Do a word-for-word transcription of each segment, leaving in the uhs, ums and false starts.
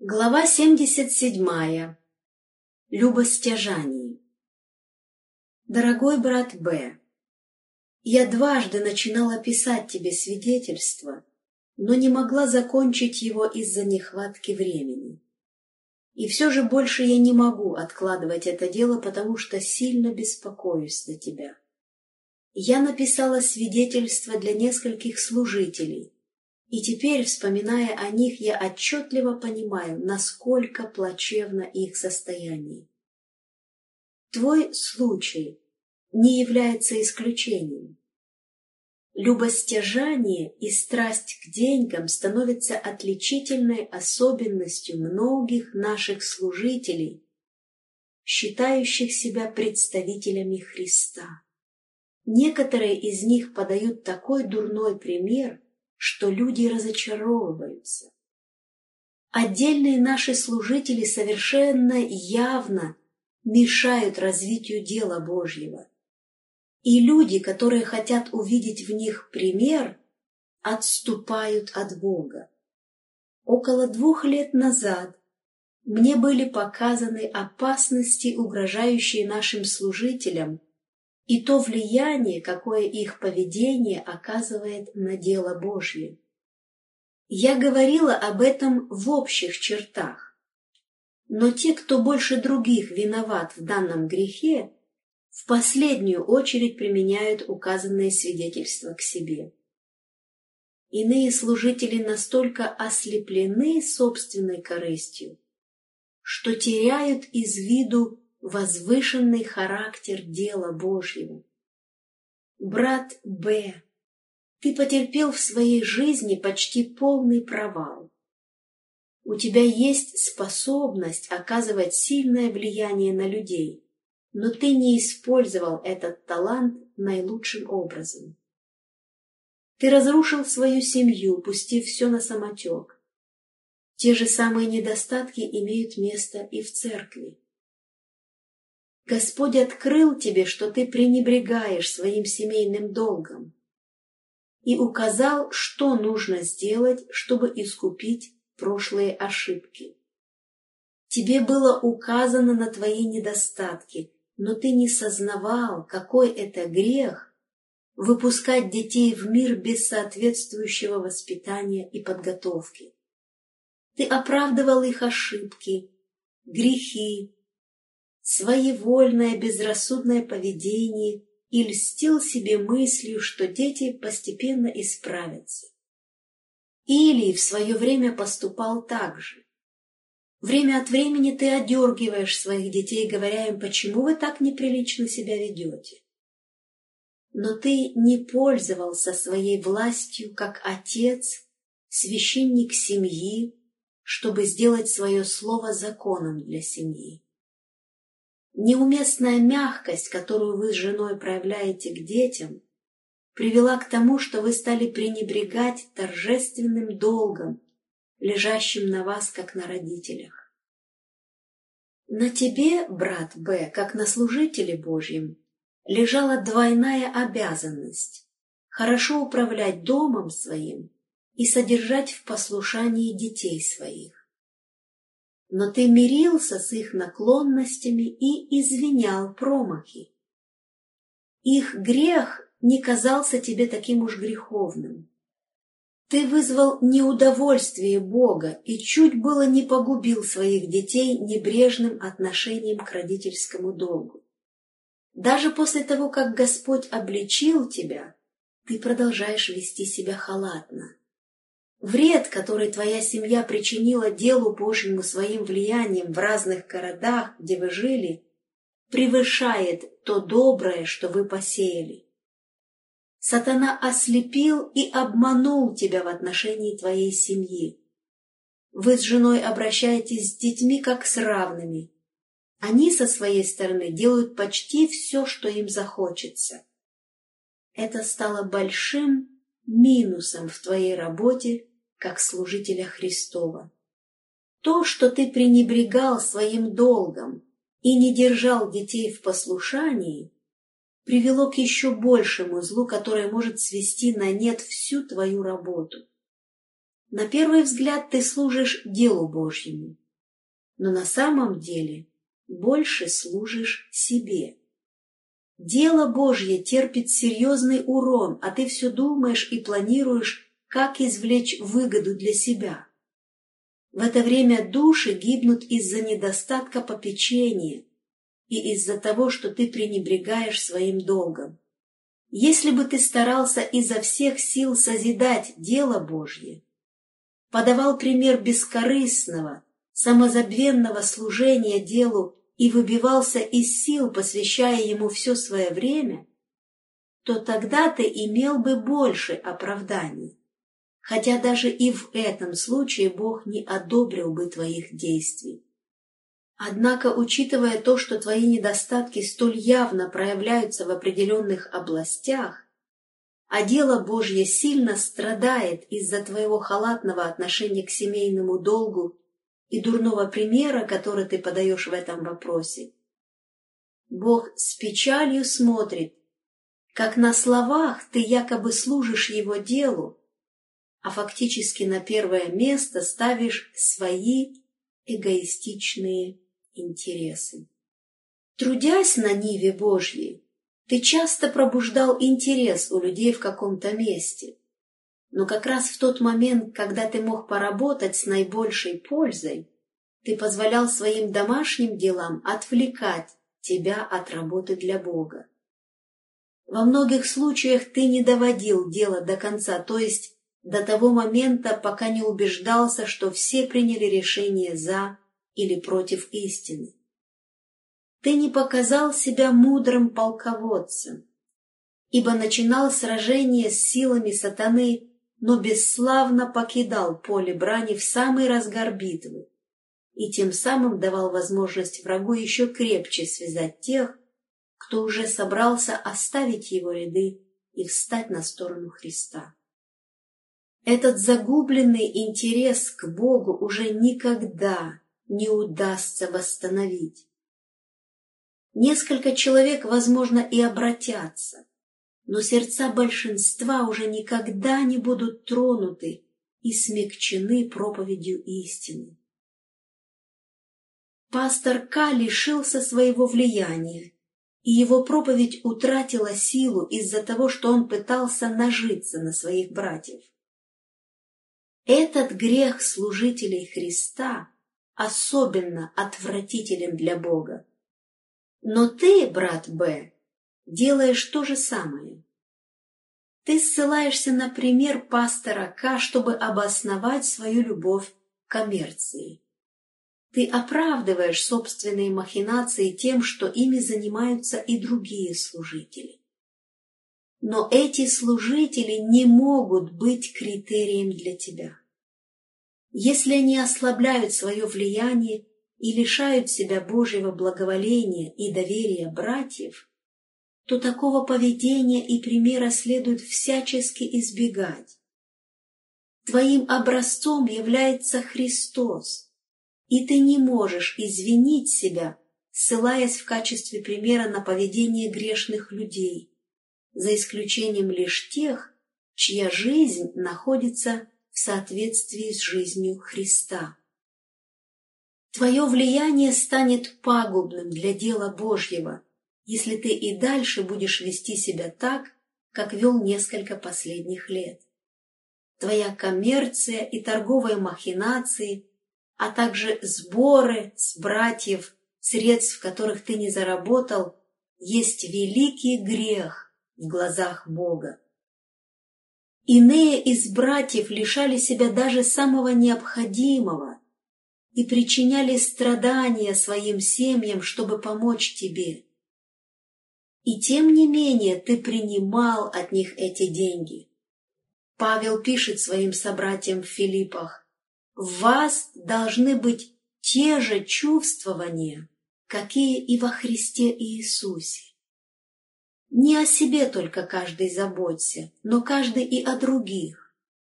Глава семьдесят седьмая. Любостяжание. Дорогой брат Б, я дважды начинала писать тебе свидетельство, но не могла закончить его из-за нехватки времени. И все же больше я не могу откладывать это дело, потому что сильно беспокоюсь за тебя. Я написала свидетельство для нескольких служителей, и теперь, вспоминая о них, я отчетливо понимаю, насколько плачевно их состояние. Твой случай не является исключением. Любостяжание и страсть к деньгам становятся отличительной особенностью многих наших служителей, считающих себя представителями Христа. Некоторые из них подают такой дурной пример, что люди разочаровываются. Отдельные наши служители совершенно явно мешают развитию дела Божьего. И люди, которые хотят увидеть в них пример, отступают от Бога. Около двух лет назад мне были показаны опасности, угрожающие нашим служителям, и то влияние, какое их поведение оказывает на дело Божье. Я говорила об этом в общих чертах, но те, кто больше других виноват в данном грехе, в последнюю очередь применяют указанные свидетельства к себе. Иные служители настолько ослеплены собственной корыстью, что теряют из виду возвышенный характер дела Божьего. Брат Б, ты потерпел в своей жизни почти полный провал. У тебя есть способность оказывать сильное влияние на людей, но ты не использовал этот талант наилучшим образом. Ты разрушил свою семью, пустив все на самотек. Те же самые недостатки имеют место и в церкви. Господь открыл тебе, что ты пренебрегаешь своим семейным долгом, и указал, что нужно сделать, чтобы искупить прошлые ошибки. Тебе было указано на твои недостатки, но ты не сознавал, какой это грех выпускать детей в мир без соответствующего воспитания и подготовки. Ты оправдывал их ошибки, грехи, своевольное безрассудное поведение и льстил себе мыслью, что дети постепенно исправятся. Или в свое время поступал так же. Время от времени ты одергиваешь своих детей, говоря им, почему вы так неприлично себя ведете. Но ты не пользовался своей властью как отец, священник семьи, чтобы сделать свое слово законом для семьи. Неуместная мягкость, которую вы с женой проявляете к детям, привела к тому, что вы стали пренебрегать торжественным долгом, лежащим на вас, как на родителях. На тебе, брат Б, как на служителе Божьем, лежала двойная обязанность – хорошо управлять домом своим и содержать в послушании детей своих. Но ты мирился с их наклонностями и извинял промахи. Их грех не казался тебе таким уж греховным. Ты вызвал неудовольствие Бога и чуть было не погубил своих детей небрежным отношением к родительскому долгу. Даже после того, как Господь обличил тебя, ты продолжаешь вести себя халатно. Вред, который твоя семья причинила делу Божьему своим влиянием в разных городах, где вы жили, превышает то доброе, что вы посеяли. Сатана ослепил и обманул тебя в отношении твоей семьи. Вы с женой обращаетесь с детьми как с равными. Они со своей стороны делают почти все, что им захочется. Это стало большим минусом в твоей работе как служителя Христова. То, что ты пренебрегал своим долгом и не держал детей в послушании, привело к еще большему злу, которое может свести на нет всю твою работу. На первый взгляд ты служишь делу Божьему, но на самом деле больше служишь себе. Дело Божье терпит серьезный урон, а ты все думаешь и планируешь, как извлечь выгоду для себя. В это время души гибнут из-за недостатка попечения и из-за того, что ты пренебрегаешь своим долгом. Если бы ты старался изо всех сил созидать дело Божье, подавал пример бескорыстного, самозабвенного служения делу и выбивался из сил, посвящая ему все свое время, то тогда ты имел бы больше оправданий, хотя даже и в этом случае Бог не одобрил бы твоих действий. Однако, учитывая то, что твои недостатки столь явно проявляются в определенных областях, а дело Божье сильно страдает из-за твоего халатного отношения к семейному долгу и дурного примера, который ты подаешь в этом вопросе, Бог с печалью смотрит, как на словах ты якобы служишь Его делу, а фактически на первое место ставишь свои эгоистичные интересы. Трудясь на ниве Божьей, ты часто пробуждал интерес у людей в каком-то месте, но как раз в тот момент, когда ты мог поработать с наибольшей пользой, ты позволял своим домашним делам отвлекать тебя от работы для Бога. Во многих случаях ты не доводил дело до конца, то есть до того момента, пока не убеждался, что все приняли решение за или против истины. Ты не показал себя мудрым полководцем, ибо начинал сражение с силами сатаны, но бесславно покидал поле брани в самый разгар битвы и тем самым давал возможность врагу еще крепче связать тех, кто уже собрался оставить его ряды и встать на сторону Христа. Этот загубленный интерес к Богу уже никогда не удастся восстановить. Несколько человек, возможно, и обратятся, но сердца большинства уже никогда не будут тронуты и смягчены проповедью истины. Пастор К. лишился своего влияния, и его проповедь утратила силу из-за того, что он пытался нажиться на своих братьев. Этот грех служителей Христа особенно отвратителен для Бога. Но ты, брат Б., делаешь то же самое. Ты ссылаешься на пример пастора К., чтобы обосновать свою любовь к коммерции. Ты оправдываешь собственные махинации тем, что ими занимаются и другие служители. Но эти служители не могут быть критерием для тебя. Если они ослабляют свое влияние и лишают себя Божьего благоволения и доверия братьев, то такого поведения и примера следует всячески избегать. Твоим образцом является Христос, и ты не можешь извинить себя, ссылаясь в качестве примера на поведение грешных людей, за исключением лишь тех, чья жизнь находится в соответствии с жизнью Христа. Твое влияние станет пагубным для дела Божьего, если ты и дальше будешь вести себя так, как вел несколько последних лет. Твоя коммерция и торговые махинации, а также сборы с братьев, средств, которых ты не заработал, есть великий грех в глазах Бога. Иные из братьев лишали себя даже самого необходимого и причиняли страдания своим семьям, чтобы помочь тебе. И тем не менее ты принимал от них эти деньги. Павел пишет своим собратьям в Филиппах: «В вас должны быть те же чувствования, какие и во Христе Иисусе. Не о себе только каждый заботься, но каждый и о других».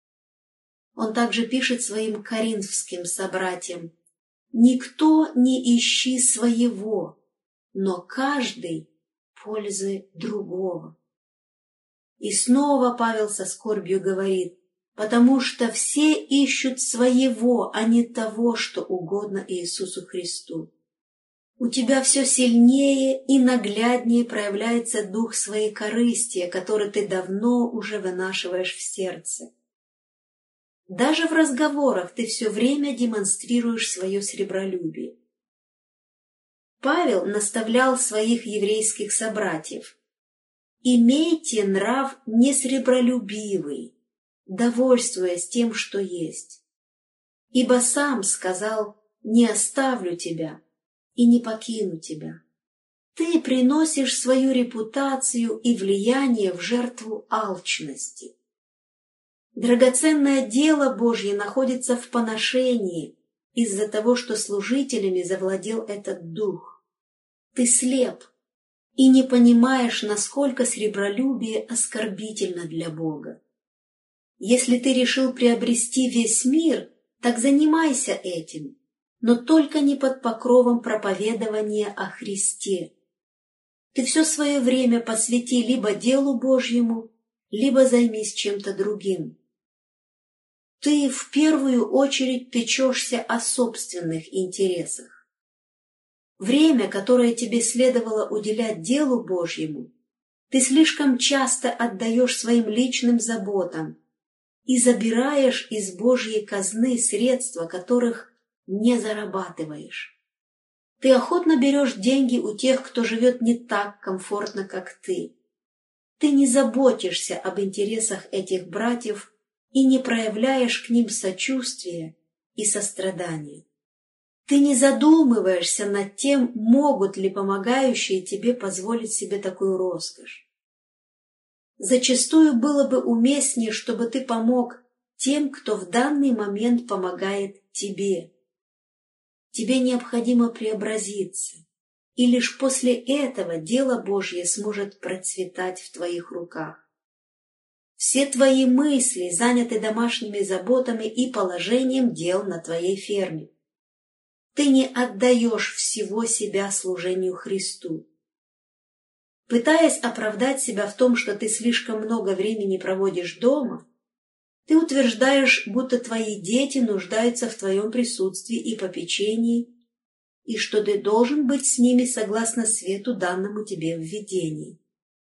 Он также пишет своим коринфским собратьям: «Никто не ищи своего, но каждый пользы другого». И снова Павел со скорбью говорит: потому что все ищут своего, а не того, что угодно Иисусу Христу. У тебя все сильнее и нагляднее проявляется дух своекорыстия, который ты давно уже вынашиваешь в сердце. Даже в разговорах ты все время демонстрируешь свое сребролюбие. Павел наставлял своих еврейских собратьев: «Имейте нрав несребролюбивый, довольствуясь тем, что есть. Ибо сам сказал: не оставлю тебя и не покину тебя». Ты приносишь свою репутацию и влияние в жертву алчности. Драгоценное дело Божье находится в поношении из-за того, что служителями завладел этот дух. Ты слеп и не понимаешь, насколько сребролюбие оскорбительно для Бога. Если ты решил приобрести весь мир, так занимайся этим, но только не под покровом проповедования о Христе. Ты все свое время посвяти либо делу Божьему, либо займись чем-то другим. Ты в первую очередь печешься о собственных интересах. Время, которое тебе следовало уделять делу Божьему, ты слишком часто отдаешь своим личным заботам и забираешь из Божьей казны средства, которых не зарабатываешь. Ты охотно берешь деньги у тех, кто живет не так комфортно, как ты. Ты не заботишься об интересах этих братьев и не проявляешь к ним сочувствия и сострадания. Ты не задумываешься над тем, могут ли помогающие тебе позволить себе такую роскошь. Зачастую было бы уместнее, чтобы ты помог тем, кто в данный момент помогает тебе. Тебе необходимо преобразиться, и лишь после этого дело Божье сможет процветать в твоих руках. Все твои мысли заняты домашними заботами и положением дел на твоей ферме. Ты не отдаешь всего себя служению Христу. Пытаясь оправдать себя в том, что ты слишком много времени проводишь дома, ты утверждаешь, будто твои дети нуждаются в твоем присутствии и попечении, и что ты должен быть с ними согласно свету, данному тебе в видении.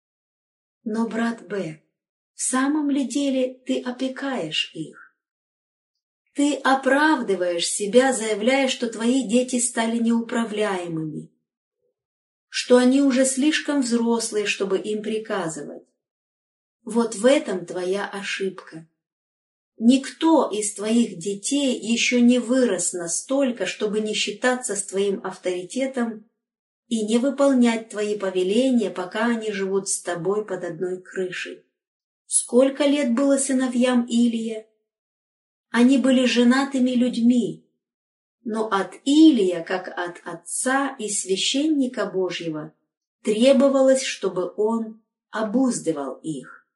Но, брат Б, в самом ли деле ты опекаешь их? Ты оправдываешь себя, заявляя, что твои дети стали неуправляемыми, что они уже слишком взрослые, чтобы им приказывать. Вот в этом твоя ошибка. Никто из твоих детей еще не вырос настолько, чтобы не считаться с твоим авторитетом и не выполнять твои повеления, пока они живут с тобой под одной крышей. Сколько лет было сыновьям Илия? Они были женатыми людьми, но от Илия, как от отца и священника Божьего, требовалось, чтобы он обуздывал их.